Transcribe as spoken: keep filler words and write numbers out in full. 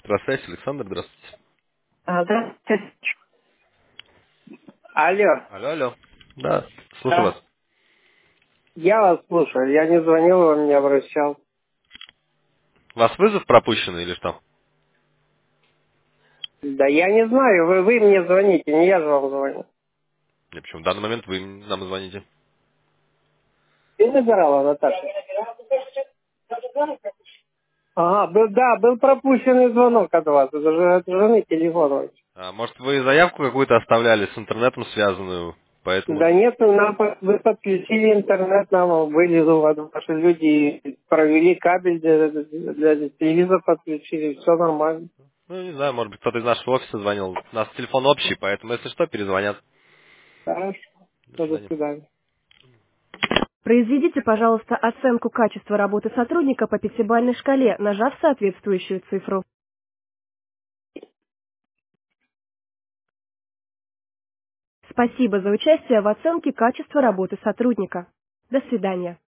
Электросвязь, Александр, здравствуйте. А, здравствуйте. Алло. Алло, алло. Да, слушаю Да. вас. Я вас слушаю. Я не звонил вам, не обращал. У вас вызов пропущенный или что? Да я не знаю, вы, вы мне звоните, не я же вам звоню. Не, почему? В данный момент вы нам звоните. Ты набирала, Наташа? Ага, был, да, был пропущенный звонок от вас. Это же от жены телефон. А, может, вы заявку какую-то оставляли с интернетом связанную, поэтому... Да нет, нам, по- вы подключили интернет, нам были ну, вот ваши люди, провели кабель для, для телевизора, подключили, все нормально. Ну, не знаю, может быть, кто-то из нашего офиса звонил. У нас телефон общий, поэтому, если что, перезвонят. Хорошо, До до свидания. свидания. Произведите, пожалуйста, оценку качества работы сотрудника по пятибалльной шкале, нажав соответствующую цифру. Спасибо за участие в оценке качества работы сотрудника. До свидания.